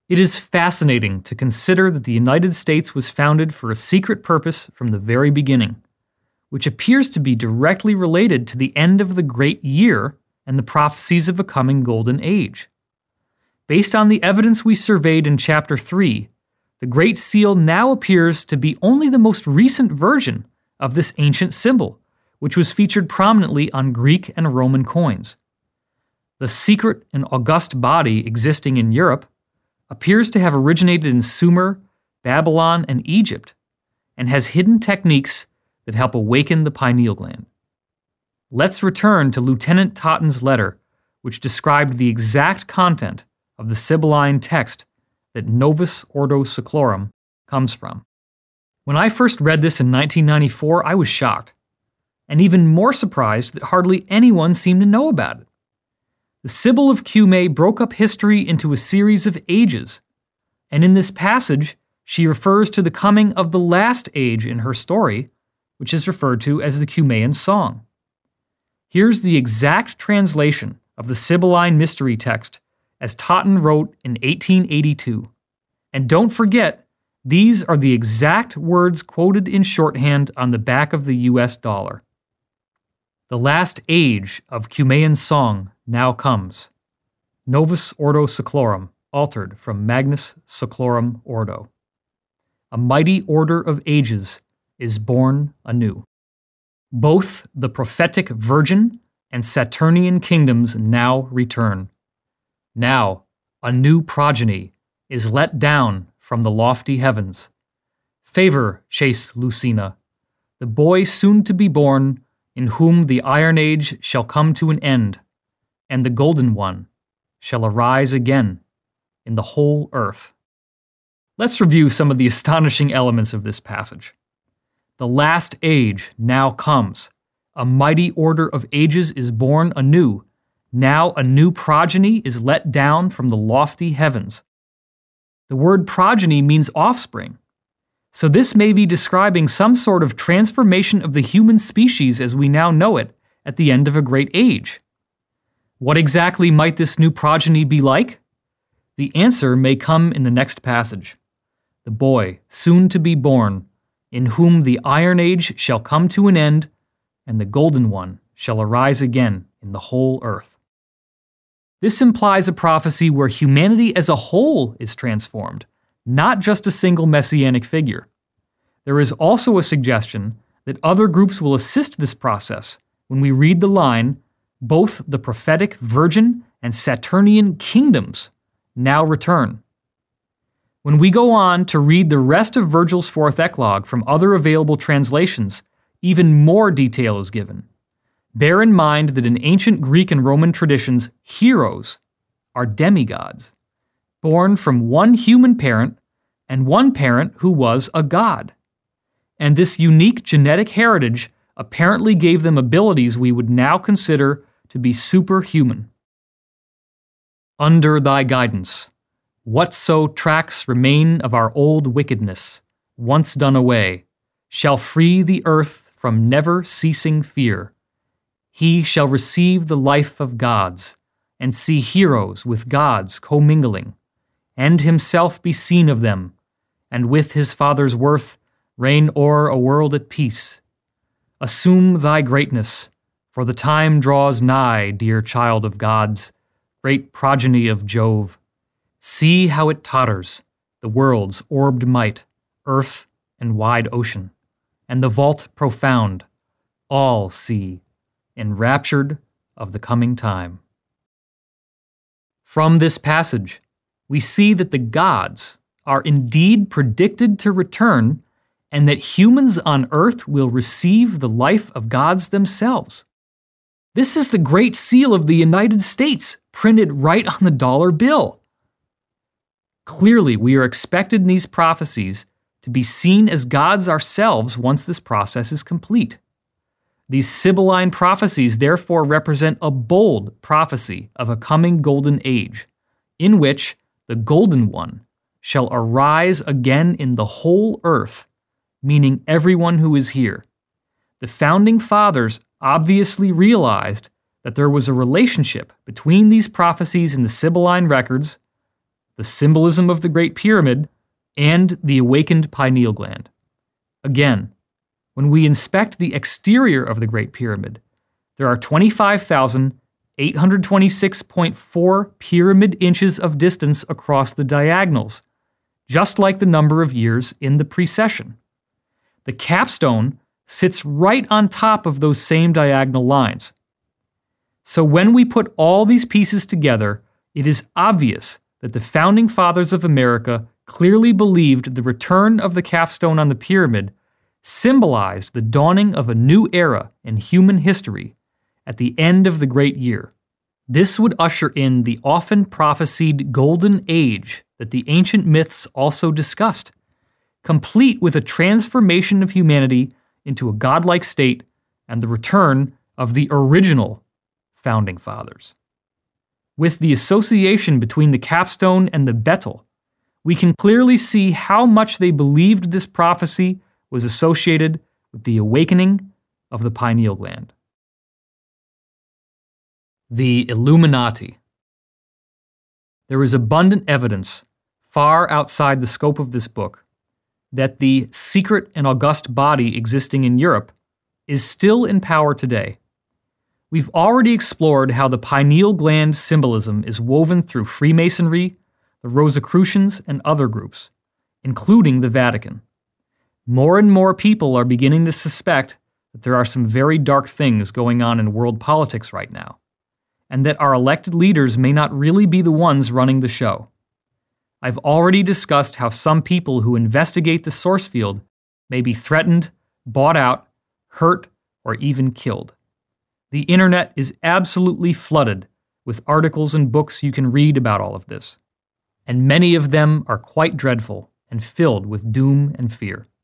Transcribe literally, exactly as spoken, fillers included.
It is fascinating to consider that the United States was founded for a secret purpose from the very beginning, which appears to be directly related to the end of the Great Year and the prophecies of a coming golden age. Based on the evidence we surveyed in Chapter three, the Great Seal now appears to be only the most recent version of this ancient symbol, which was featured prominently on Greek and Roman coins. The secret and august body existing in Europe appears to have originated in Sumer, Babylon, and Egypt, and has hidden techniques that help awaken the pineal gland. Let's return to Lieutenant Totten's letter, which described the exact content of the Sibylline text that Novus Ordo Seclorum comes from. When I first read this in nineteen ninety-four, I was shocked, and even more surprised that hardly anyone seemed to know about it. The Sibyl of Cumae broke up history into a series of ages, and in this passage, she refers to the coming of the last age in her story, which is referred to as the Cumaean Song. Here's the exact translation of the Sibylline mystery text as Totten wrote in eighteen eighty-two. And don't forget, these are the exact words quoted in shorthand on the back of the U S dollar. The last age of Cumaean song now comes. Novus Ordo Seclorum, altered from Magnus Seclorum Ordo. A mighty order of ages is born anew. Both the prophetic virgin and Saturnian kingdoms now return. Now, a new progeny is let down from the lofty heavens. Favor, chaste Lucina, the boy soon to be born, in whom the Iron Age shall come to an end, and the Golden One shall arise again in the whole earth. Let's review some of the astonishing elements of this passage. The last age now comes. A mighty order of ages is born anew. Now a new progeny is let down from the lofty heavens. The word progeny means offspring. So this may be describing some sort of transformation of the human species as we now know it at the end of a great age. What exactly might this new progeny be like? The answer may come in the next passage. The boy, soon to be born, in whom the Iron Age shall come to an end, and the Golden One shall arise again in the whole earth. This implies a prophecy where humanity as a whole is transformed, not just a single messianic figure. There is also a suggestion that other groups will assist this process when we read the line, both the prophetic virgin and Saturnian kingdoms now return. When we go on to read the rest of Virgil's fourth eclogue from other available translations, even more detail is given. Bear in mind that in ancient Greek and Roman traditions, heroes are demigods, born from one human parent and one parent who was a god. And this unique genetic heritage apparently gave them abilities we would now consider to be superhuman. Under thy guidance, whatso tracks remain of our old wickedness, once done away, shall free the earth from never-ceasing fear. He shall receive the life of gods, and see heroes with gods commingling, and himself be seen of them, and with his Father's worth reign o'er a world at peace. Assume thy greatness, for the time draws nigh, dear child of gods, great progeny of Jove. See how it totters, the world's orbed might, earth and wide ocean, and the vault profound, all see, enraptured of the coming time. From this passage, we see that the gods are indeed predicted to return, and that humans on earth will receive the life of gods themselves. This is the Great Seal of the United States, printed right on the dollar bill. Clearly, we are expected in these prophecies to be seen as gods ourselves once this process is complete. These Sibylline prophecies therefore represent a bold prophecy of a coming golden age, in which the Golden One shall arise again in the whole earth, meaning everyone who is here. The Founding Fathers obviously realized that there was a relationship between these prophecies in the Sibylline records, the symbolism of the Great Pyramid, and the awakened pineal gland. Again, when we inspect the exterior of the Great Pyramid, there are twenty-five thousand eight hundred twenty-six point four pyramid inches of distance across the diagonals, just like the number of years in the precession. The capstone sits right on top of those same diagonal lines. So when we put all these pieces together, it is obvious that the founding fathers of America clearly believed the return of the capstone on the pyramid symbolized the dawning of a new era in human history at the end of the great year. This would usher in the often prophesied golden age that the ancient myths also discussed, complete with a transformation of humanity into a godlike state and the return of the original founding fathers. With the association between the capstone and the betel, we can clearly see how much they believed this prophecy was associated with the awakening of the pineal gland. The Illuminati. There is abundant evidence, far outside the scope of this book, that the secret and august body existing in Europe is still in power today. We've already explored how the pineal gland symbolism is woven through Freemasonry, the Rosicrucians, and other groups, including the Vatican. More and more people are beginning to suspect that there are some very dark things going on in world politics right now, and that our elected leaders may not really be the ones running the show. I've already discussed how some people who investigate the source field may be threatened, bought out, hurt, or even killed. The internet is absolutely flooded with articles and books you can read about all of this, and many of them are quite dreadful and filled with doom and fear.